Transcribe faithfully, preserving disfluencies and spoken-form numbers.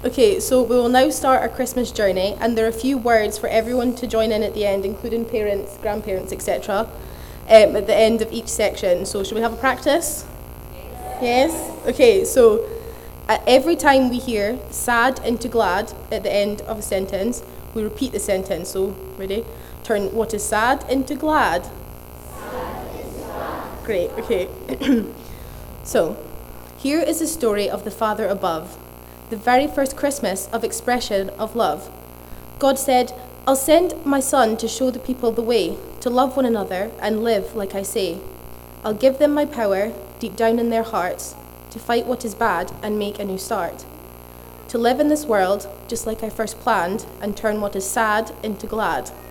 Okay, so we will now start our Christmas journey, and there are a few words for everyone to join in at the end, including parents, grandparents, et cetera, um, at the end of each section. So, should we have a practice? Yes? Okay, so uh, every time we hear sad into glad at the end of a sentence, we repeat the sentence. So, ready? Turn what is sad into glad. Sad into glad. Great, okay. So, here is the story of the Father above, the very first Christmas of expression of love. God said, I'll send my Son to show the people the way, to love one another and live like I say. I'll give them my power, deep down in their hearts, to fight what is bad and make a new start. To live in this world, just like I first planned, and turn what is sad into glad.